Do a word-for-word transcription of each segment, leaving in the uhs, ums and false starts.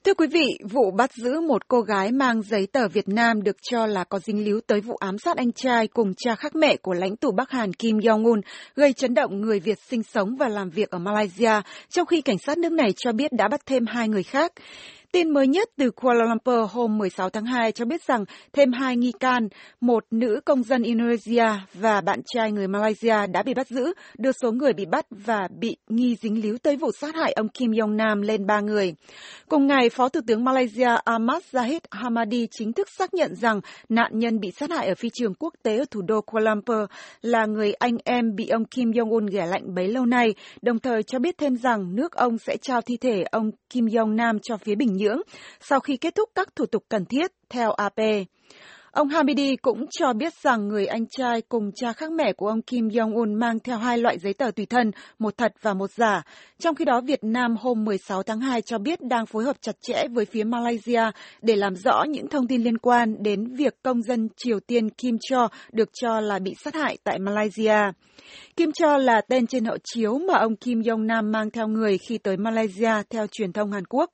Thưa quý vị, vụ bắt giữ một cô gái mang giấy tờ Việt Nam được cho là có dính líu tới vụ ám sát anh trai cùng cha khác mẹ của lãnh tụ Bắc Hàn Kim Jong-un gây chấn động người Việt sinh sống và làm việc ở Malaysia, trong khi cảnh sát nước này cho biết đã bắt thêm hai người khác. Tin mới nhất từ Kuala Lumpur hôm mười sáu tháng hai cho biết rằng thêm hai nghi can, một nữ công dân Indonesia và bạn trai người Malaysia đã bị bắt giữ, đưa số người bị bắt và bị nghi dính líu tới vụ sát hại ông Kim Jong Nam lên ba người. Cùng ngày, Phó Thủ tướng Malaysia Ahmad Zahid Hamidi chính thức xác nhận rằng nạn nhân bị sát hại ở phi trường quốc tế ở thủ đô Kuala Lumpur là người anh em bị ông Kim Jong-un ghẻ lạnh bấy lâu nay, đồng thời cho biết thêm rằng nước ông sẽ trao thi thể ông Kim Jong Nam cho phía Bình Nhưỡng sau khi kết thúc các thủ tục cần thiết, theo a pê. Ông Hamidi cũng cho biết rằng người anh trai cùng cha khác mẹ của ông Kim Jong-un mang theo hai loại giấy tờ tùy thân, một thật và một giả. Trong khi đó, Việt Nam hôm mười sáu tháng hai cho biết đang phối hợp chặt chẽ với phía Malaysia để làm rõ những thông tin liên quan đến việc công dân Triều Tiên Kim Cho được cho là bị sát hại tại Malaysia. Kim Cho là tên trên hộ chiếu mà ông Kim Jong Nam mang theo người khi tới Malaysia, theo truyền thông Hàn Quốc.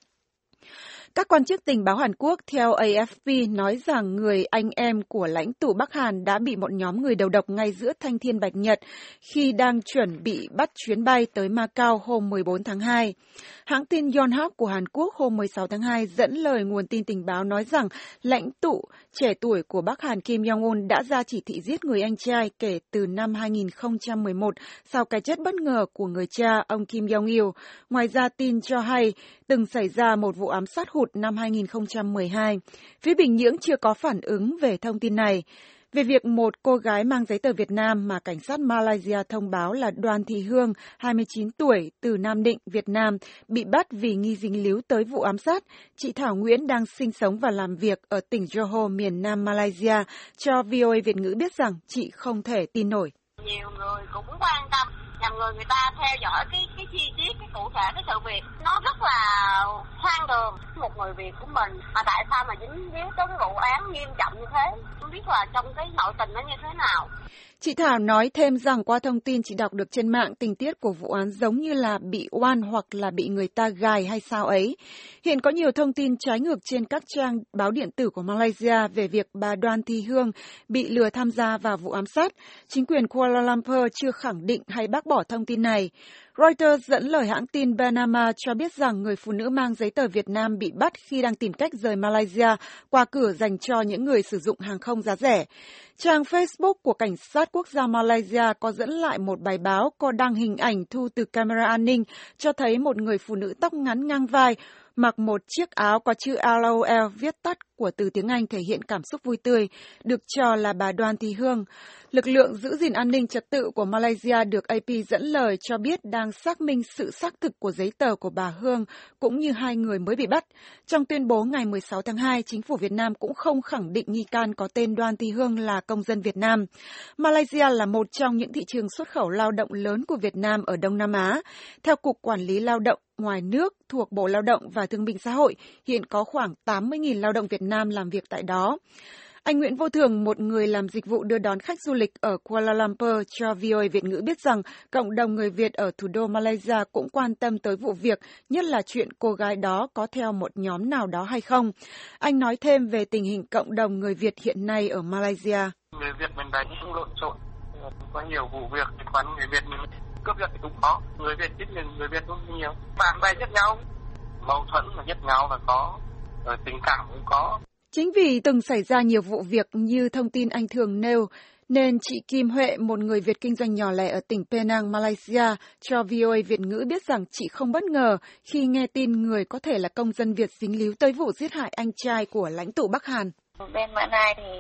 Các quan chức tình báo Hàn Quốc theo a ép pê nói rằng người anh em của lãnh tụ Bắc Hàn đã bị một nhóm người đầu độc ngay giữa thanh thiên bạch nhật khi đang chuẩn bị bắt chuyến bay tới Macau hôm mười bốn tháng hai. Hãng tin Yonhap của Hàn Quốc hôm mười sáu tháng hai dẫn lời nguồn tin tình báo nói rằng lãnh tụ trẻ tuổi của Bắc Hàn Kim Jong-un đã ra chỉ thị giết người anh trai kể từ năm hai nghìn không trăm mười một sau cái chết bất ngờ của người cha ông Kim Jong-il. Ngoài ra, tin cho hay từng xảy ra một vụ ám sát hụt năm hai nghìn không trăm mười hai. Phía Bình Nhưỡng chưa có phản ứng về thông tin này. Về việc một cô gái mang giấy tờ Việt Nam mà cảnh sát Malaysia thông báo là Đoàn Thị Hương, hai mươi chín tuổi, từ Nam Định, Việt Nam, bị bắt vì nghi dính líu tới vụ ám sát, chị Thảo Nguyễn đang sinh sống và làm việc ở tỉnh Johor, miền Nam Malaysia, cho vê o a Việt ngữ biết rằng chị không thể tin nổi. Nhiều người cũng quan tâm, nhằm người người ta theo dõi cái cái chi tiết, cái cụ thể cái sự việc, nó rất là hoang đường. Một người Việt của mình mà tại sao mà dính líu tới cái vụ án nghiêm trọng như thế, không biết là trong cái nội tình nó như thế nào. Chị Thảo nói thêm rằng qua thông tin chị đọc được trên mạng, tình tiết của vụ án giống như là bị oan hoặc là bị người ta gài hay sao ấy. Hiện có nhiều thông tin trái ngược trên các trang báo điện tử của Malaysia về việc bà Đoàn Thị Hương bị lừa tham gia vào vụ ám sát. Chính quyền Kuala Lumpur chưa khẳng định hay bác bỏ thông tin này. Reuters dẫn lời hãng tin Bernama cho biết rằng người phụ nữ mang giấy tờ Việt Nam bị bắt khi đang tìm cách rời Malaysia qua cửa dành cho những người sử dụng hàng không giá rẻ. Trang Facebook của Cảnh sát Quốc gia Malaysia có dẫn lại một bài báo có đăng hình ảnh thu từ camera an ninh cho thấy một người phụ nữ tóc ngắn ngang vai, mặc một chiếc áo có chữ LOL viết tắt của từ tiếng Anh thể hiện cảm xúc vui tươi, được cho là bà Đoàn Thị Hương. Lực lượng giữ gìn an ninh trật tự của Malaysia được a pê dẫn lời cho biết đang xác minh sự xác thực của giấy tờ của bà Hương cũng như hai người mới bị bắt. Trong tuyên bố ngày mười sáu tháng hai, chính phủ Việt Nam cũng không khẳng định nghi can có tên Đoàn Thị Hương là công dân Việt Nam. Malaysia là một trong những thị trường xuất khẩu lao động lớn của Việt Nam ở Đông Nam Á. Theo Cục Quản lý Lao động ngoài nước thuộc Bộ Lao động và Thương binh Xã hội, hiện có khoảng tám mươi nghìn lao động Việt Nam làm việc tại đó. Anh Nguyễn Vô Thường, một người làm dịch vụ đưa đón khách du lịch ở Kuala Lumpur, cho vê o a Việt ngữ biết rằng cộng đồng người Việt ở thủ đô Malaysia cũng quan tâm tới vụ việc, nhất là chuyện cô gái đó có theo một nhóm nào đó hay không. Anh nói thêm về tình hình cộng đồng người Việt hiện nay ở Malaysia. Người Việt mình đánh cũng lộn xộn, có nhiều vụ việc liên quan người Việt mình cướp giật thì cũng có, người Việt ít nhưng người Việt cũng nhiều, bạn bè giết nhau, mâu thuẫn mà giết nhau là có, rồi tình cảm cũng có. Chính vì từng xảy ra nhiều vụ việc như thông tin anh thường nêu, nên chị Kim Huệ, một người Việt kinh doanh nhỏ lẻ ở tỉnh Penang, Malaysia, cho vê o a Việt ngữ biết rằng chị không bất ngờ khi nghe tin người có thể là công dân Việt dính líu tới vụ giết hại anh trai của lãnh tụ Bắc Hàn. Bên Mã Lai thì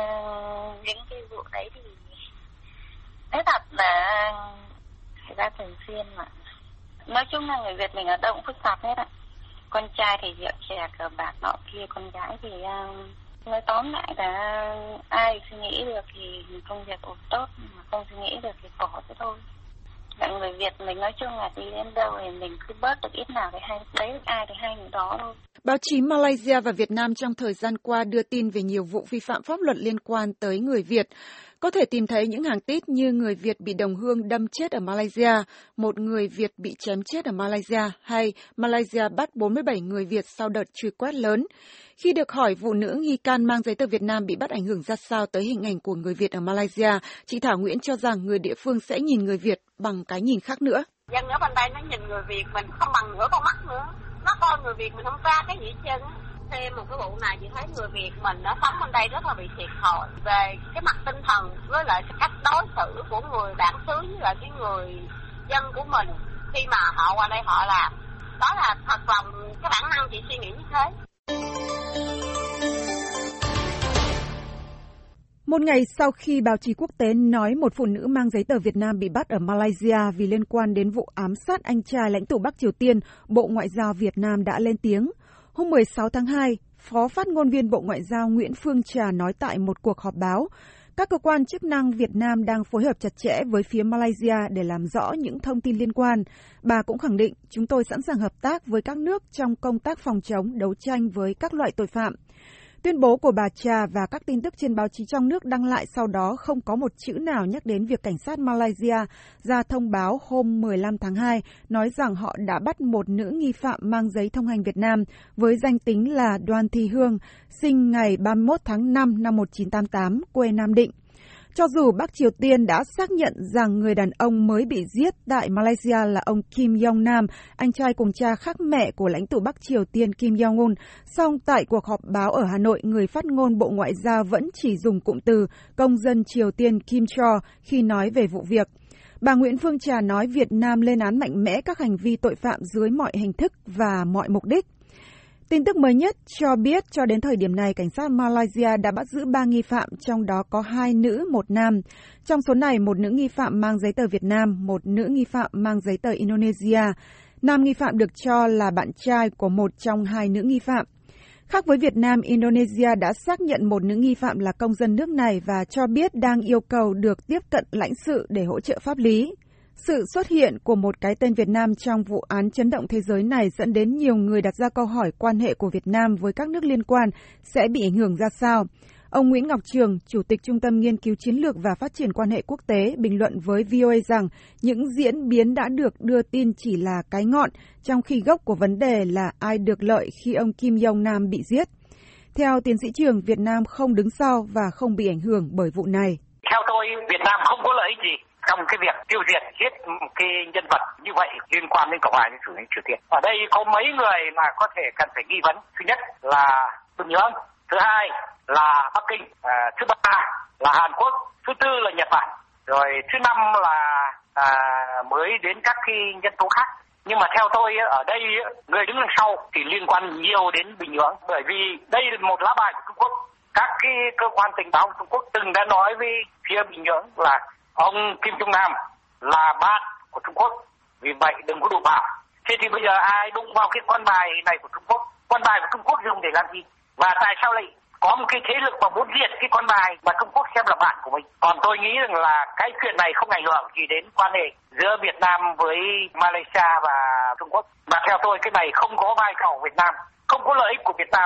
uh, những cái vụ đấy thì nói thật là xảy ra thường xuyên mà. Nói chung là người Việt mình ở đâu cũng phức tạp hết á. Con trai thì rượu chè cờ bạc nọ kia, con gái thì uh, nói tóm lại là ai suy nghĩ được thì công việc ổn tốt, mà không suy nghĩ được thì khổ thế thôi. Vậy người Việt mình nói chung là đi đến đâu thì mình cứ bớt được ít nào thì hay, đấy ai thì hay người đó thôi. Báo chí Malaysia và Việt Nam trong thời gian qua đưa tin về nhiều vụ vi phạm pháp luật liên quan tới người Việt. Có thể tìm thấy những hàng tít như người Việt bị đồng hương đâm chết ở Malaysia, một người Việt bị chém chết ở Malaysia, hay Malaysia bắt bốn mươi bảy người Việt sau đợt truy quét lớn. Khi được hỏi vụ nữ nghi can mang giấy tờ Việt Nam bị bắt ảnh hưởng ra sao tới hình ảnh của người Việt ở Malaysia, chị Thảo Nguyễn cho rằng người địa phương sẽ nhìn người Việt bằng cái nhìn khác nữa. Dân ở bên đây nó nhìn người Việt mình không bằng nửa con mắt nữa. Nó coi người Việt mình không ra cái gì hết trơn. Thêm một cái vụ này chị thấy người Việt mình nó sống bên đây rất là bị thiệt thòi về cái mặt tinh thần với lại cách đối xử của người bản xứ với lại cái người dân của mình khi mà họ qua đây họ làm. Đó là thật lòng cái bản năng chị suy nghĩ như thế. Một ngày sau khi báo chí quốc tế nói một phụ nữ mang giấy tờ Việt Nam bị bắt ở Malaysia vì liên quan đến vụ ám sát anh trai lãnh tụ Bắc Triều Tiên, Bộ Ngoại giao Việt Nam đã lên tiếng. Hôm mười sáu tháng hai, Phó phát ngôn viên Bộ Ngoại giao Nguyễn Phương Trà nói tại một cuộc họp báo, các cơ quan chức năng Việt Nam đang phối hợp chặt chẽ với phía Malaysia để làm rõ những thông tin liên quan. Bà cũng khẳng định chúng tôi sẵn sàng hợp tác với các nước trong công tác phòng chống, đấu tranh với các loại tội phạm. Tuyên bố của bà Trà và các tin tức trên báo chí trong nước đăng lại sau đó không có một chữ nào nhắc đến việc cảnh sát Malaysia ra thông báo hôm mười lăm tháng hai nói rằng họ đã bắt một nữ nghi phạm mang giấy thông hành Việt Nam với danh tính là Đoàn Thị Hương, sinh ngày ba mươi mốt tháng năm năm một nghìn chín trăm tám mươi tám, quê Nam Định. Cho dù Bắc Triều Tiên đã xác nhận rằng người đàn ông mới bị giết tại Malaysia là ông Kim Jong Nam, anh trai cùng cha khác mẹ của lãnh tụ Bắc Triều Tiên Kim Jong Un, song tại cuộc họp báo ở Hà Nội, người phát ngôn Bộ Ngoại giao vẫn chỉ dùng cụm từ công dân Triều Tiên Kim Cho khi nói về vụ việc. Bà Nguyễn Phương Trà nói Việt Nam lên án mạnh mẽ các hành vi tội phạm dưới mọi hình thức và mọi mục đích. Tin tức mới nhất cho biết cho đến thời điểm này, cảnh sát Malaysia đã bắt giữ ba nghi phạm, trong đó có hai nữ, một nam. Trong số này, một nữ nghi phạm mang giấy tờ Việt Nam, một nữ nghi phạm mang giấy tờ Indonesia. Nam nghi phạm được cho là bạn trai của một trong hai nữ nghi phạm. Khác với Việt Nam, Indonesia đã xác nhận một nữ nghi phạm là công dân nước này và cho biết đang yêu cầu được tiếp cận lãnh sự để hỗ trợ pháp lý. Sự xuất hiện của một cái tên Việt Nam trong vụ án chấn động thế giới này dẫn đến nhiều người đặt ra câu hỏi quan hệ của Việt Nam với các nước liên quan sẽ bị ảnh hưởng ra sao. Ông Nguyễn Ngọc Trường, Chủ tịch Trung tâm Nghiên cứu Chiến lược và Phát triển Quan hệ Quốc tế, bình luận với vê o a rằng những diễn biến đã được đưa tin chỉ là cái ngọn, trong khi gốc của vấn đề là ai được lợi khi ông Kim Jong Nam bị giết. Theo tiến sĩ Trường, Việt Nam không đứng sau và không bị ảnh hưởng bởi vụ này. Theo tôi, Việt Nam không có lợi ích gì trong cái việc tiêu diệt giết cái nhân vật như vậy liên quan đến Cộng hòa Dân chủ Triều Tiên. Ở đây có mấy người mà có thể cần phải nghi vấn. Thứ nhất là Bình Nhưỡng, thứ hai là Bắc Kinh, à, thứ ba là Hàn Quốc, thứ tư là Nhật Bản, rồi thứ năm là à, mới đến các cái nhân tố khác. Nhưng mà theo tôi ở đây người đứng đằng sau thì liên quan nhiều đến Bình Nhưỡng, bởi vì đây là một lá bài của Trung Quốc. Các cái cơ quan tình báo của Trung Quốc từng đã nói với phía Bình Nhưỡng là ông Kim Jong Nam là bạn của Trung Quốc, vì vậy đừng có đụng vào. Thế thì bây giờ ai đụng vào cái con bài này của Trung Quốc? Con bài của Trung Quốc dùng để làm gì? Và tại sao lại có một cái thế lực mà muốn diệt cái con bài mà Trung Quốc xem là bạn của mình? Còn tôi nghĩ rằng là cái chuyện này không ảnh hưởng gì đến quan hệ giữa Việt Nam với Malaysia và Trung Quốc. Mà theo tôi cái này không có vai trò của Việt Nam, không có lợi ích của Việt Nam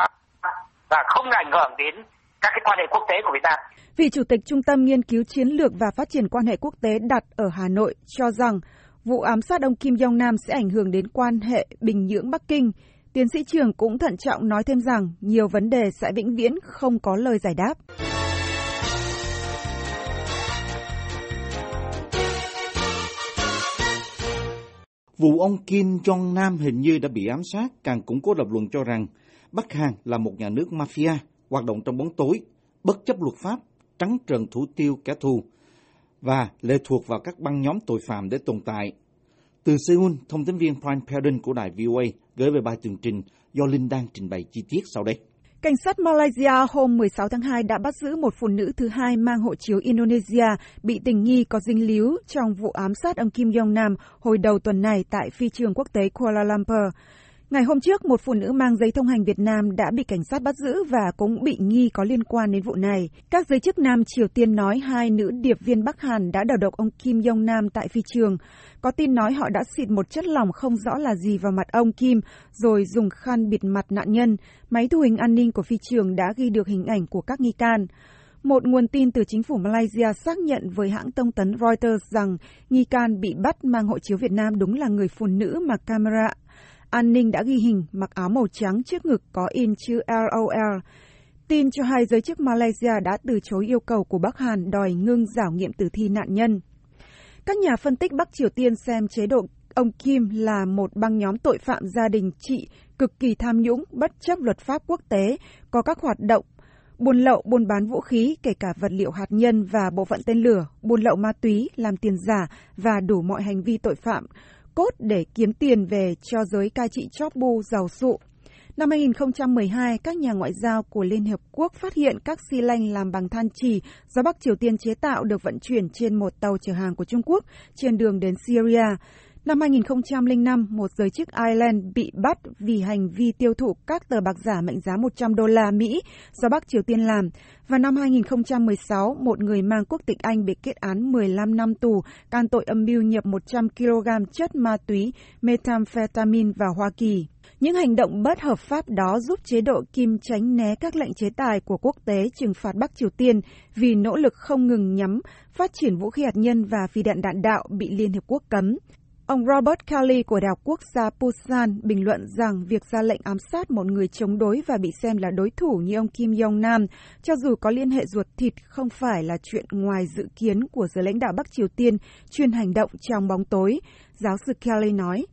và không ảnh hưởng đến các cái quan hệ quốc tế của Việt Nam. Vị Chủ tịch Trung tâm Nghiên cứu Chiến lược và Phát triển Quan hệ Quốc tế đặt ở Hà Nội cho rằng vụ ám sát ông Kim Jong Nam sẽ ảnh hưởng đến quan hệ Bình Nhưỡng-Bắc Kinh. Tiến sĩ Trường cũng thận trọng nói thêm rằng nhiều vấn đề sẽ vĩnh viễn không có lời giải đáp. Vụ ông Kim Jong Nam hình như đã bị ám sát càng củng cố lập luận cho rằng Bắc Hàn là một nhà nước mafia hoạt động trong bóng tối, bất chấp luật pháp, trắng trợn thủ tiêu kẻ thù và lệ thuộc vào các băng nhóm tội phạm để tồn tại. Từ Seoul, thông tấn viên Prime Pardon của đài vê o a gửi về bài tường trình do Linh đang trình bày chi tiết sau đây. Cảnh sát Malaysia hôm mười sáu tháng hai đã bắt giữ một phụ nữ thứ hai mang hộ chiếu Indonesia bị tình nghi có dính líu trong vụ ám sát ông Kim Jong Nam hồi đầu tuần này tại phi trường quốc tế Kuala Lumpur. Ngày hôm trước, một phụ nữ mang giấy thông hành Việt Nam đã bị cảnh sát bắt giữ và cũng bị nghi có liên quan đến vụ này. Các giới chức Nam Triều Tiên nói hai nữ điệp viên Bắc Hàn đã đầu độc ông Kim Jong Nam tại phi trường. Có tin nói họ đã xịt một chất lỏng không rõ là gì vào mặt ông Kim, rồi dùng khăn bịt mặt nạn nhân. Máy thu hình an ninh của phi trường đã ghi được hình ảnh của các nghi can. Một nguồn tin từ chính phủ Malaysia xác nhận với hãng thông tấn Reuters rằng nghi can bị bắt mang hộ chiếu Việt Nam đúng là người phụ nữ mà camera an ninh đã ghi hình, mặc áo màu trắng, trước ngực có in chữ lờ o lờ. Tin cho hay giới chức Malaysia đã từ chối yêu cầu của Bắc Hàn đòi ngưng rảo nghiệm tử thi nạn nhân. Các nhà phân tích Bắc Triều Tiên xem chế độ ông Kim là một băng nhóm tội phạm gia đình trị cực kỳ tham nhũng, bất chấp luật pháp quốc tế, có các hoạt động buôn lậu, buôn bán vũ khí, kể cả vật liệu hạt nhân và bộ phận tên lửa, buôn lậu ma túy, làm tiền giả và đủ mọi hành vi tội phạm cốt để kiếm tiền về cho giới cai trị chóp bu giàu sụ. Năm hai nghìn không trăm mười hai, các nhà ngoại giao của Liên Hợp Quốc phát hiện các xi lanh làm bằng than trì do Bắc Triều Tiên chế tạo được vận chuyển trên một tàu chở hàng của Trung Quốc trên đường đến Syria. Năm hai nghìn không trăm lẻ năm, một giới chức Ireland bị bắt vì hành vi tiêu thụ các tờ bạc giả mệnh giá một trăm đô la Mỹ do Bắc Triều Tiên làm. Và năm hai nghìn không trăm mười sáu, một người mang quốc tịch Anh bị kết án mười lăm năm tù can tội âm mưu nhập một trăm ki lô gam chất ma túy methamphetamine vào Hoa Kỳ. Những hành động bất hợp pháp đó giúp chế độ Kim tránh né các lệnh chế tài của quốc tế trừng phạt Bắc Triều Tiên vì nỗ lực không ngừng nhắm phát triển vũ khí hạt nhân và phi đạn đạn đạo bị Liên Hợp Quốc cấm. Ông Robert Kelly của Đại học Quốc gia Busan bình luận rằng việc ra lệnh ám sát một người chống đối và bị xem là đối thủ như ông Kim Jong Nam, cho dù có liên hệ ruột thịt, không phải là chuyện ngoài dự kiến của giới lãnh đạo Bắc Triều Tiên chuyên hành động trong bóng tối. Giáo sư Kelly nói.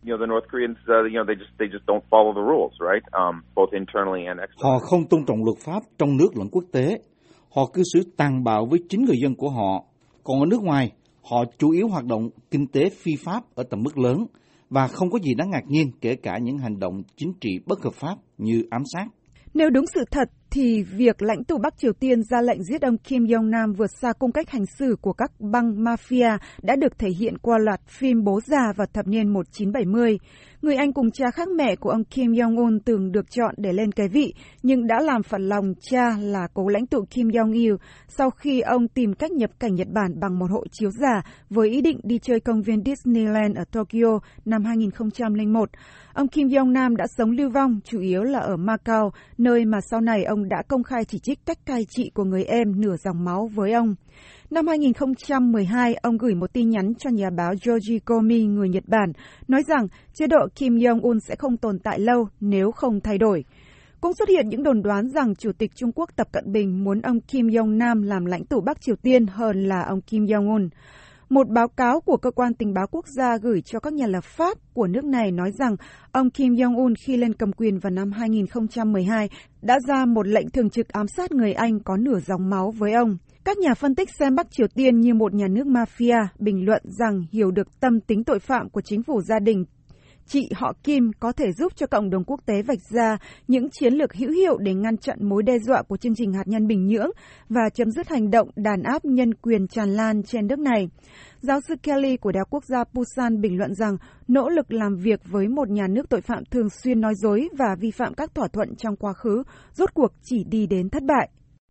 Họ không tôn trọng luật pháp trong nước lẫn quốc tế. Họ cư xử tàn bạo với chính người dân của họ. Còn ở nước ngoài, họ chủ yếu hoạt động kinh tế phi pháp ở tầm mức lớn và không có gì đáng ngạc nhiên kể cả những hành động chính trị bất hợp pháp như ám sát. Nếu đúng sự thật thì việc lãnh tụ Bắc Triều Tiên ra lệnh giết ông Kim Jong Nam vượt xa cung cách hành xử của các băng mafia đã được thể hiện qua loạt phim Bố già vào thập niên một nghìn chín trăm bảy mươi. Người anh cùng cha khác mẹ của ông Kim Jong-un từng được chọn để lên kế vị, nhưng đã làm phật lòng cha là cố lãnh tụ Kim Jong-il sau khi ông tìm cách nhập cảnh Nhật Bản bằng một hộ chiếu giả với ý định đi chơi công viên Disneyland ở Tokyo năm hai nghìn không trăm lẻ một. Ông Kim Jong Nam đã sống lưu vong, chủ yếu là ở Macau, nơi mà sau này ông đã công khai chỉ trích cách cai trị của người em nửa dòng máu với ông. Năm hai nghìn không trăm mười hai, ông gửi một tin nhắn cho nhà báo Yoji Komi, người Nhật Bản, nói rằng chế độ Kim Jong-un sẽ không tồn tại lâu nếu không thay đổi. Cũng xuất hiện những đồn đoán rằng Chủ tịch Trung Quốc Tập Cận Bình muốn ông Kim Jong Nam làm lãnh tụ Bắc Triều Tiên hơn là ông Kim Jong-un. Một báo cáo của Cơ quan Tình báo Quốc gia gửi cho các nhà lập pháp của nước này nói rằng ông Kim Jong-un khi lên cầm quyền vào năm hai nghìn không trăm mười hai đã ra một lệnh thường trực ám sát người Anh có nửa dòng máu với ông. Các nhà phân tích xem Bắc Triều Tiên như một nhà nước mafia, bình luận rằng hiểu được tâm tính tội phạm của chính phủ gia đình chị họ Kim có thể giúp cho cộng đồng quốc tế vạch ra những chiến lược hữu hiệu để ngăn chặn mối đe dọa của chương trình hạt nhân Bình Nhưỡng và chấm dứt hành động đàn áp nhân quyền tràn lan trên nước này. Giáo sư Kelly của Đại học Quốc gia Busan bình luận rằng nỗ lực làm việc với một nhà nước tội phạm thường xuyên nói dối và vi phạm các thỏa thuận trong quá khứ rốt cuộc chỉ đi đến thất bại.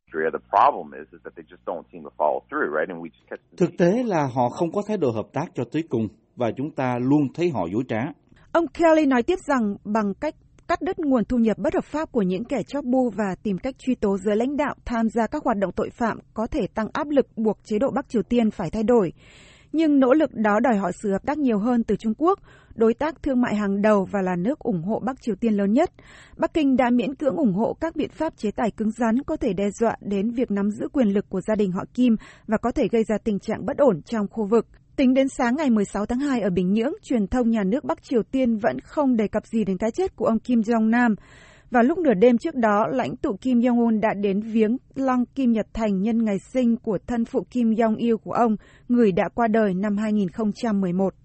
Thực tế là họ không có thái độ hợp tác cho tới cùng và chúng ta luôn thấy họ dối trá. Ông Kelly nói tiếp rằng bằng cách cắt đứt nguồn thu nhập bất hợp pháp của những kẻ chóp bu và tìm cách truy tố giới lãnh đạo tham gia các hoạt động tội phạm có thể tăng áp lực buộc chế độ Bắc Triều Tiên phải thay đổi. Nhưng nỗ lực đó đòi hỏi sự hợp tác nhiều hơn từ Trung Quốc, đối tác thương mại hàng đầu và là nước ủng hộ Bắc Triều Tiên lớn nhất. Bắc Kinh đã miễn cưỡng ủng hộ các biện pháp chế tài cứng rắn có thể đe dọa đến việc nắm giữ quyền lực của gia đình họ Kim và có thể gây ra tình trạng bất ổn trong khu vực. Tính đến sáng ngày mười sáu tháng hai ở Bình Nhưỡng, truyền thông nhà nước Bắc Triều Tiên vẫn không đề cập gì đến cái chết của ông Kim Jong Nam. Và lúc nửa đêm trước đó, lãnh tụ Kim Jong-un đã đến viếng lăng Kim Nhật Thành nhân ngày sinh của thân phụ Kim Jong-il của ông, người đã qua đời năm hai nghìn không trăm mười một.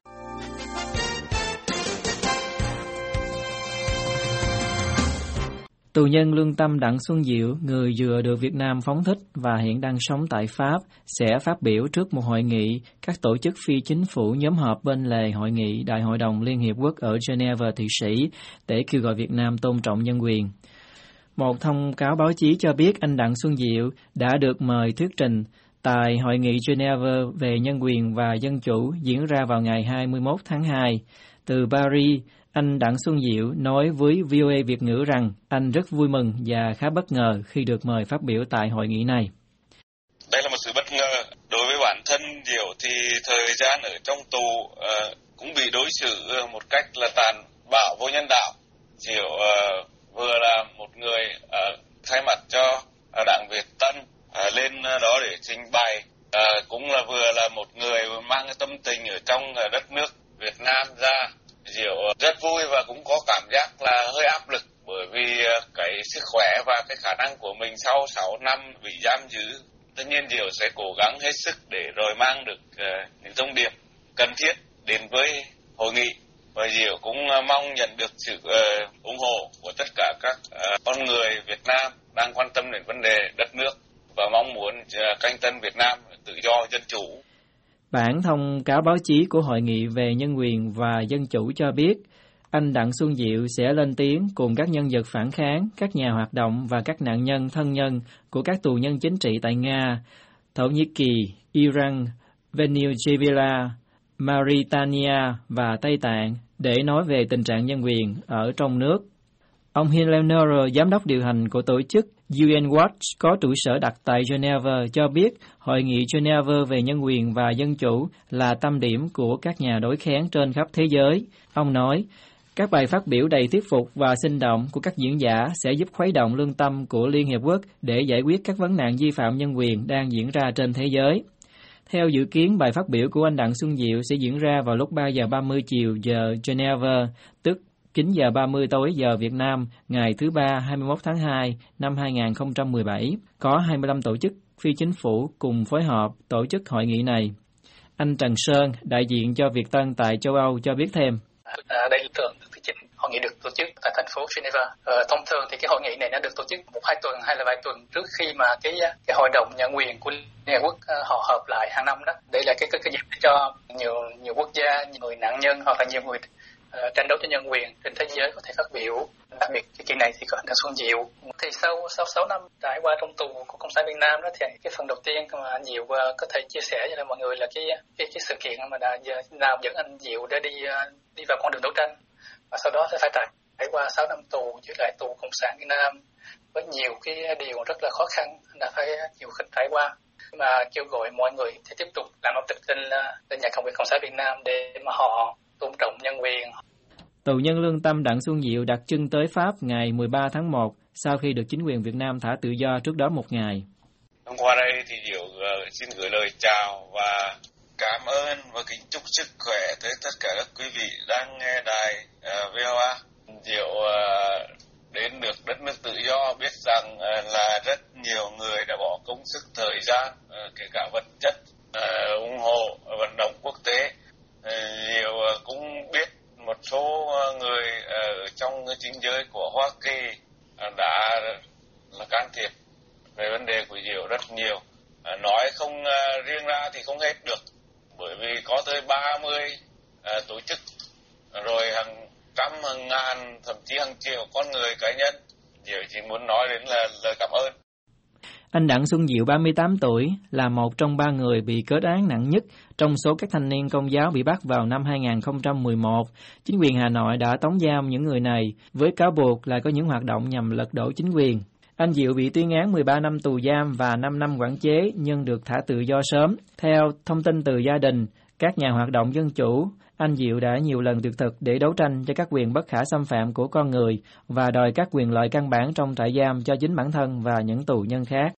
Tù nhân lương tâm Đặng Xuân Diệu, người vừa được Việt Nam phóng thích và hiện đang sống tại Pháp, sẽ phát biểu trước một hội nghị các tổ chức phi chính phủ nhóm họp bên lề hội nghị Đại hội đồng Liên Hiệp Quốc ở Geneva, Thụy Sĩ để kêu gọi Việt Nam tôn trọng nhân quyền. Một thông cáo báo chí cho biết anh Đặng Xuân Diệu đã được mời thuyết trình tại Hội nghị Geneva về nhân quyền và dân chủ diễn ra vào ngày hai mươi mốt tháng hai. Từ Paris, anh Đặng Xuân Diệu nói với vê o a Việt ngữ rằng anh rất vui mừng và khá bất ngờ khi được mời phát biểu tại hội nghị này. Đây là một sự bất ngờ. Đối với bản thân Diệu thì thời gian ở trong tù uh, cũng bị đối xử một cách là tàn bạo, vô nhân đạo. Diệu uh, vừa là một người uh, thay mặt cho uh, Đảng Việt Tân uh, lên đó để trình bày, uh, cũng là vừa là một người mang cái tâm tình ở trong uh, đất nước Việt Nam ra. Diệu rất vui và cũng có cảm giác là hơi áp lực bởi vì cái sức khỏe và cái khả năng của mình sau sáu năm bị giam giữ. Tất nhiên Diệu sẽ cố gắng hết sức để rồi mang được uh, những thông điệp cần thiết đến với hội nghị. Và Diệu cũng uh, mong nhận được sự uh, ủng hộ của tất cả các uh, con người Việt Nam đang quan tâm đến vấn đề đất nước và mong muốn uh, canh tân Việt Nam tự do, dân chủ. Bản thông cáo báo chí của Hội nghị về nhân quyền và dân chủ cho biết, anh Đặng Xuân Diệu sẽ lên tiếng cùng các nhân vật phản kháng, các nhà hoạt động và các nạn nhân thân nhân của các tù nhân chính trị tại Nga, Thổ Nhĩ Kỳ, Iran, Venezuela, Mauritania và Tây Tạng để nói về tình trạng nhân quyền ở trong nước. Ông Hill, giám đốc điều hành của tổ chức u en Watch có trụ sở đặt tại Geneva cho biết Hội nghị Geneva về nhân quyền và dân chủ là tâm điểm của các nhà đối kháng trên khắp thế giới. Ông nói, các bài phát biểu đầy thuyết phục và sinh động của các diễn giả sẽ giúp khuấy động lương tâm của Liên Hiệp Quốc để giải quyết các vấn nạn vi phạm nhân quyền đang diễn ra trên thế giới. Theo dự kiến, bài phát biểu của anh Đặng Xuân Diệu sẽ diễn ra vào lúc ba giờ ba mươi chiều giờ Geneva, tức chín giờ ba mươi tối giờ Việt Nam, ngày thứ Ba hai mươi mốt tháng hai năm hai nghìn không trăm mười bảy. Có hai mươi lăm tổ chức phi chính phủ cùng phối hợp tổ chức hội nghị này. Anh Trần Sơn, đại diện cho Việt Tân tại châu Âu cho biết thêm. À, đây là thường thứ chín hội nghị được tổ chức tại thành phố Geneva. Ờ, thông thường thì cái hội nghị này nó được tổ chức một hai tuần hay là vài tuần trước khi mà cái cái hội đồng nhân quyền của Liên Hợp Quốc uh, họ họp lại hàng năm đó. Đây là cái cái cái dịp để cho nhiều nhiều quốc gia, nhiều người nạn nhân hoặc là nhiều người uh, tranh đấu cho nhân quyền trên thế giới có thể phát biểu. Đặc biệt cái kỳ này thì có anh Đặng Xuân Diệu. Thì sau sau sáu năm trải qua trong tù của Cộng sản Việt Nam đó thì cái phần đầu tiên mà anh Diệu uh, có thể chia sẻ với mọi người là cái cái cái sự kiện mà đã nào dẫn anh Diệu để đi uh, đi vào con đường đấu tranh. Và sau đó sẽ phải trải trải qua sáu năm tù giữ lại tù Cộng sản Việt Nam với nhiều cái điều rất là khó khăn đã phải nhiều khích trải qua, mà kêu gọi mọi người thì tiếp tục làm áp lực lên lên nhà cầm quyền Cộng sản Việt Nam để mà họ tôn trọng nhân quyền. Tù nhân lương tâm Đặng Xuân Diệu đặt chân tới Pháp ngày mười ba tháng một sau khi được chính quyền Việt Nam thả tự do trước đó một ngày. Hôm qua đây thì Diệu uh, xin gửi lời chào và cảm ơn và kính chúc sức khỏe tới tất cả các quý vị đang nghe đài uh, vê o a. Diệu uh, đến được đất nước tự do biết rằng uh, là rất nhiều người đã bỏ công sức thời gian, uh, kể cả vật chất, uh, ủng hộ vận động quốc tế. Uh, Diệu uh, cũng biết một số uh, người ở uh, trong chính giới của Hoa Kỳ uh, đã là can thiệp về vấn đề của Diệu rất nhiều. Uh, nói không uh, riêng ra thì không hết được. Bởi vì có tới ba mươi uh, tổ chức, rồi hàng trăm, hàng ngàn, thậm chí hàng triệu con người cá nhân. Diệu chỉ muốn nói đến là lời cảm ơn. Anh Đặng Xuân Diệu, ba mươi tám tuổi, là một trong ba người bị kết án nặng nhất trong số các thanh niên Công giáo bị bắt vào năm hai nghìn không trăm mười một. Chính quyền Hà Nội đã tống giam những người này với cáo buộc là có những hoạt động nhằm lật đổ chính quyền. Anh Diệu bị tuyên án mười ba năm tù giam và năm năm quản chế nhưng được thả tự do sớm. Theo thông tin từ gia đình, các nhà hoạt động dân chủ, anh Diệu đã nhiều lần tuyệt thực để đấu tranh cho các quyền bất khả xâm phạm của con người và đòi các quyền lợi căn bản trong trại giam cho chính bản thân và những tù nhân khác.